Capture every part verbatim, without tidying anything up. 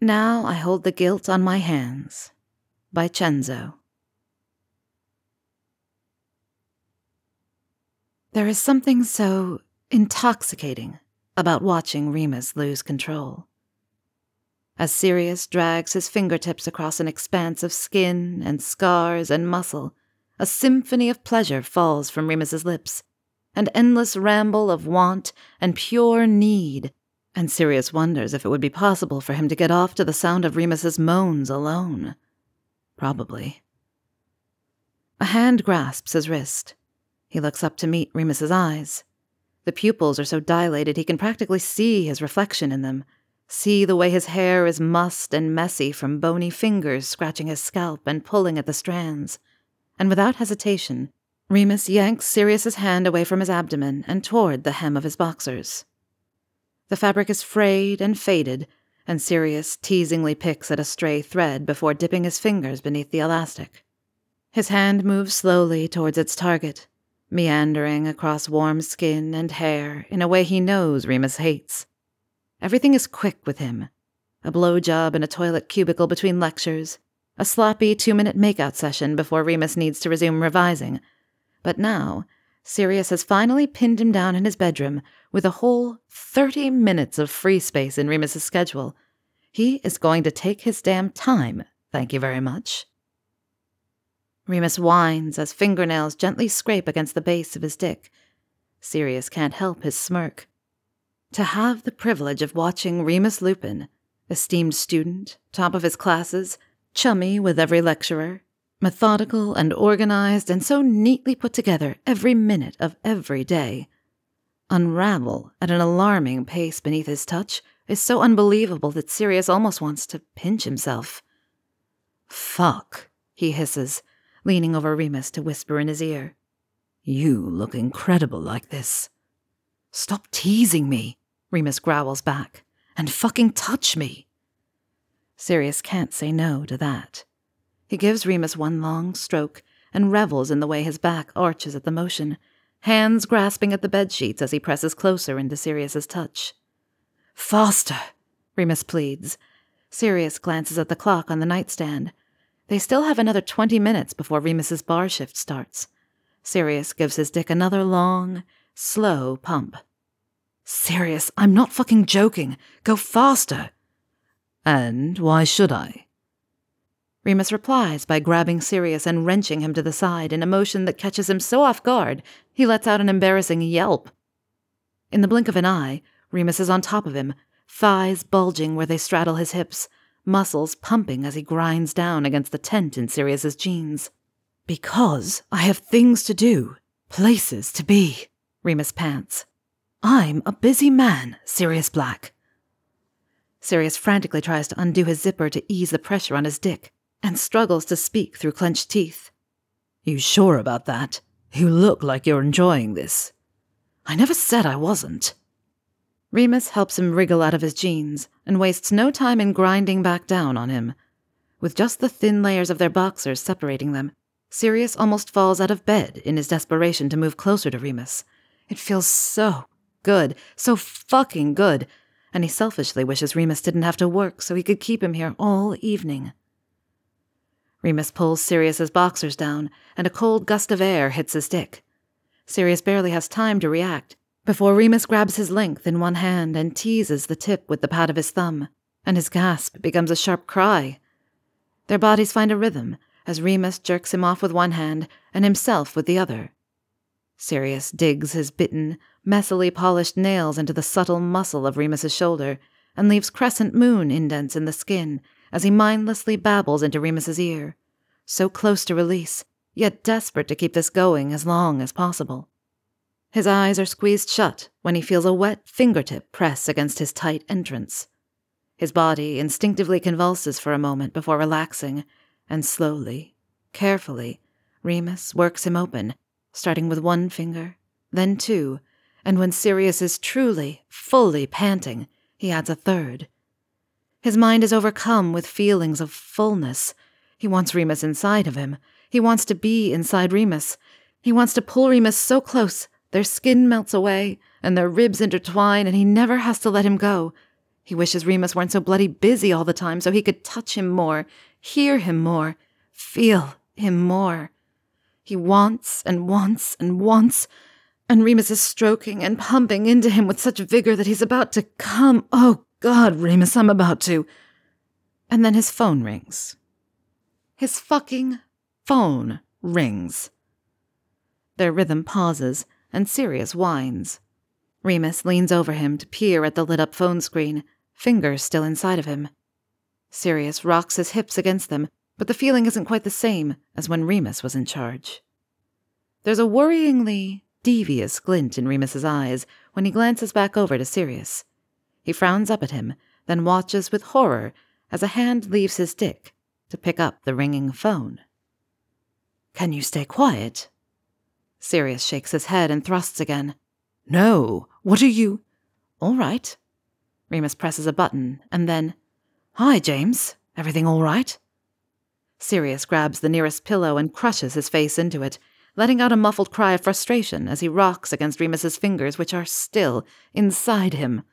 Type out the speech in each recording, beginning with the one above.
Now I Hold the Guilt on My Hands, by Cenzo. There is something so intoxicating about watching Remus lose control. As Sirius drags his fingertips across an expanse of skin and scars and muscle, a symphony of pleasure falls from Remus's lips, an endless ramble of want and pure need, and Sirius wonders if it would be possible for him to get off to the sound of Remus's moans alone. Probably. A hand grasps his wrist. He looks up to meet Remus's eyes. The pupils are so dilated he can practically see his reflection in them, see the way his hair is mussed and messy from bony fingers scratching his scalp and pulling at the strands. And without hesitation, Remus yanks Sirius's hand away from his abdomen and toward the hem of his boxers. The fabric is frayed and faded, and Sirius teasingly picks at a stray thread before dipping his fingers beneath the elastic. His hand moves slowly towards its target, meandering across warm skin and hair in a way he knows Remus hates. Everything is quick with him. A blowjob in a toilet cubicle between lectures, a sloppy two-minute makeout session before Remus needs to resume revising. But now, Sirius has finally pinned him down in his bedroom with a whole thirty minutes of free space in Remus's schedule. He is going to take his damn time, thank you very much. Remus whines as fingernails gently scrape against the base of his dick. Sirius can't help his smirk. To have the privilege of watching Remus Lupin, esteemed student, top of his classes, chummy with every lecturer, methodical and organized and so neatly put together every minute of every day, unravel at an alarming pace beneath his touch is so unbelievable that Sirius almost wants to pinch himself. "Fuck," he hisses, leaning over Remus to whisper in his ear. "You look incredible like this." "Stop teasing me," Remus growls back, "and fucking touch me." Sirius can't say no to that. He gives Remus one long stroke and revels in the way his back arches at the motion, hands grasping at the bedsheets as he presses closer into Sirius's touch. "Faster," Remus pleads. Sirius glances at the clock on the nightstand. They still have another twenty minutes before Remus's bar shift starts. Sirius gives his dick another long, slow pump. "Sirius, I'm not fucking joking. Go faster." "And why should I?" Remus replies by grabbing Sirius and wrenching him to the side in a motion that catches him so off guard he lets out an embarrassing yelp. In the blink of an eye, Remus is on top of him, thighs bulging where they straddle his hips, muscles pumping as he grinds down against the tent in Sirius's jeans. "Because I have things to do, places to be," Remus pants. "I'm a busy man, Sirius Black." Sirius frantically tries to undo his zipper to ease the pressure on his dick, and struggles to speak through clenched teeth. "You sure about that? You look like you're enjoying this." "I never said I wasn't." Remus helps him wriggle out of his jeans and wastes no time in grinding back down on him. With just the thin layers of their boxers separating them, Sirius almost falls out of bed in his desperation to move closer to Remus. It feels so good, so fucking good, and he selfishly wishes Remus didn't have to work so he could keep him here all evening. Remus pulls Sirius's boxers down, and a cold gust of air hits his dick. Sirius barely has time to react before Remus grabs his length in one hand and teases the tip with the pad of his thumb, and his gasp becomes a sharp cry. Their bodies find a rhythm as Remus jerks him off with one hand and himself with the other. Sirius digs his bitten, messily polished nails into the subtle muscle of Remus's shoulder and leaves crescent moon indents in the skin as he mindlessly babbles into Remus's ear, so close to release, yet desperate to keep this going as long as possible. His eyes are squeezed shut when he feels a wet fingertip press against his tight entrance. His body instinctively convulses for a moment before relaxing, and slowly, carefully, Remus works him open, starting with one finger, then two, and when Sirius is truly, fully panting, he adds a third. His mind is overcome with feelings of fullness. He wants Remus inside of him. He wants to be inside Remus. He wants to pull Remus so close, their skin melts away, and their ribs intertwine, and he never has to let him go. He wishes Remus weren't so bloody busy all the time so he could touch him more, hear him more, feel him more. He wants and wants and wants, and Remus is stroking and pumping into him with such vigor that he's about to come. Oh, God, Remus, I'm about to. And then his phone rings. His fucking phone rings. Their rhythm pauses, and Sirius whines. Remus leans over him to peer at the lit-up phone screen, fingers still inside of him. Sirius rocks his hips against them, but the feeling isn't quite the same as when Remus was in charge. There's a worryingly devious glint in Remus's eyes when he glances back over to Sirius. He frowns up at him, then watches with horror as a hand leaves his dick to pick up the ringing phone. "Can you stay quiet?" Sirius shakes his head and thrusts again. "No, what are you—" "All right." Remus presses a button, and then, "Hi, James. Everything all right?" Sirius grabs the nearest pillow and crushes his face into it, letting out a muffled cry of frustration as he rocks against Remus's fingers, which are still inside him.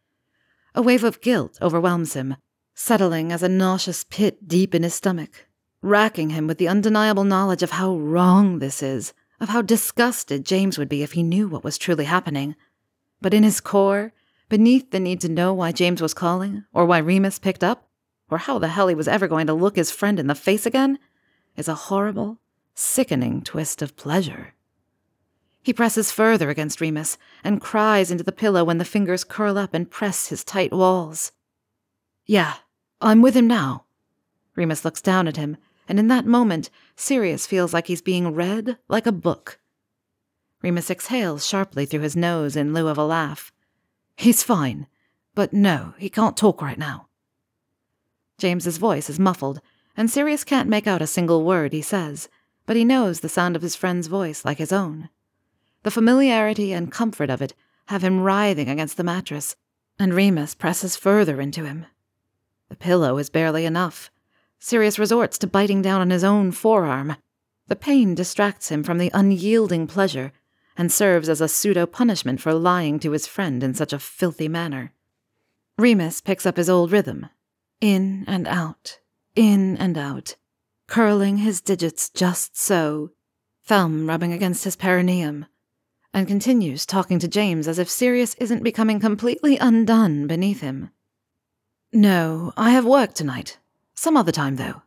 A wave of guilt overwhelms him, settling as a nauseous pit deep in his stomach, racking him with the undeniable knowledge of how wrong this is, of how disgusted James would be if he knew what was truly happening. But in his core, beneath the need to know why James was calling, or why Remus picked up, or how the hell he was ever going to look his friend in the face again, is a horrible, sickening twist of pleasure. He presses further against Remus and cries into the pillow when the fingers curl up and press his tight walls. "Yeah, I'm with him now." Remus looks down at him, and in that moment, Sirius feels like he's being read like a book. Remus exhales sharply through his nose in lieu of a laugh. "He's fine, but no, he can't talk right now." James's voice is muffled, and Sirius can't make out a single word he says, but he knows the sound of his friend's voice like his own. The familiarity and comfort of it have him writhing against the mattress, and Remus presses further into him. The pillow is barely enough. Sirius resorts to biting down on his own forearm. The pain distracts him from the unyielding pleasure, and serves as a pseudo-punishment for lying to his friend in such a filthy manner. Remus picks up his old rhythm, in and out, in and out, curling his digits just so, thumb rubbing against his perineum, and continues talking to James as if Sirius isn't becoming completely undone beneath him. "No, I have work tonight. Some other time, though."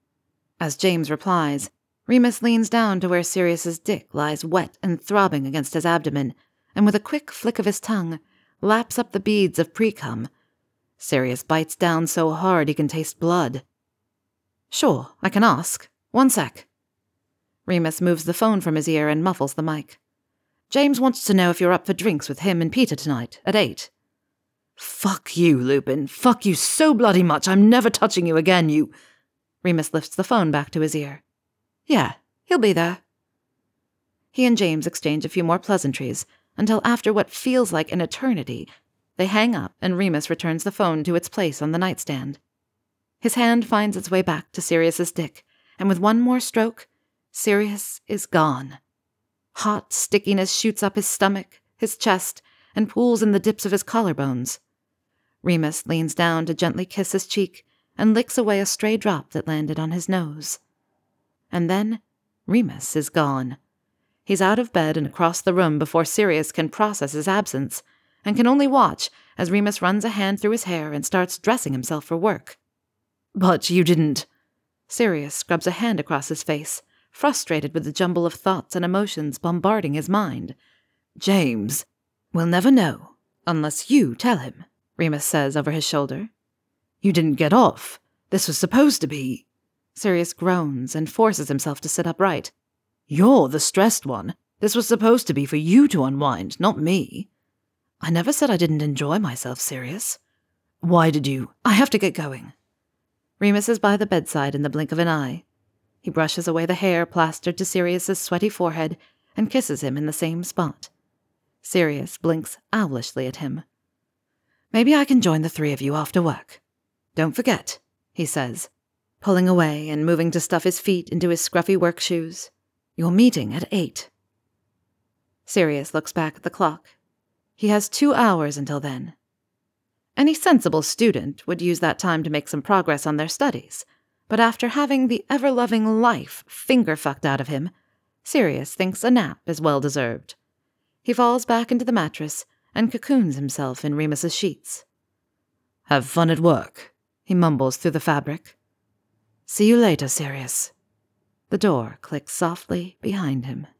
As James replies, Remus leans down to where Sirius's dick lies wet and throbbing against his abdomen, and with a quick flick of his tongue, laps up the beads of pre-cum. Sirius bites down so hard he can taste blood. "Sure, I can ask. One sec." Remus moves the phone from his ear and muffles the mic. "James wants to know if you're up for drinks with him and Peter tonight, at eight. "Fuck you, Lupin. Fuck you so bloody much I'm never touching you again, you—" Remus lifts the phone back to his ear. "Yeah, he'll be there." He and James exchange a few more pleasantries, until after what feels like an eternity, they hang up and Remus returns the phone to its place on the nightstand. His hand finds its way back to Sirius's dick, and with one more stroke, Sirius is gone. Hot stickiness shoots up his stomach, his chest, and pools in the dips of his collarbones. Remus leans down to gently kiss his cheek and licks away a stray drop that landed on his nose. And then Remus is gone. He's out of bed and across the room before Sirius can process his absence, and can only watch as Remus runs a hand through his hair and starts dressing himself for work. "But you didn't—" Sirius scrubs a hand across his face, frustrated with the jumble of thoughts and emotions bombarding his mind. "James, we'll never know, unless you tell him," Remus says over his shoulder. "You didn't get off. This was supposed to be—" Sirius groans and forces himself to sit upright. "You're the stressed one. This was supposed to be for you to unwind, not me." "I never said I didn't enjoy myself, Sirius." "Why did you—" "I have to get going." Remus is by the bedside in the blink of an eye. He brushes away the hair plastered to Sirius's sweaty forehead and kisses him in the same spot. Sirius blinks owlishly at him. "Maybe I can join the three of you after work. Don't forget," he says, pulling away and moving to stuff his feet into his scruffy work shoes. "You're meeting at eight." Sirius looks back at the clock. He has two hours until then. Any sensible student would use that time to make some progress on their studies, but after having the ever-loving life finger-fucked out of him, Sirius thinks a nap is well-deserved. He falls back into the mattress and cocoons himself in Remus's sheets. "Have fun at work," he mumbles through the fabric. "See you later, Sirius." The door clicks softly behind him.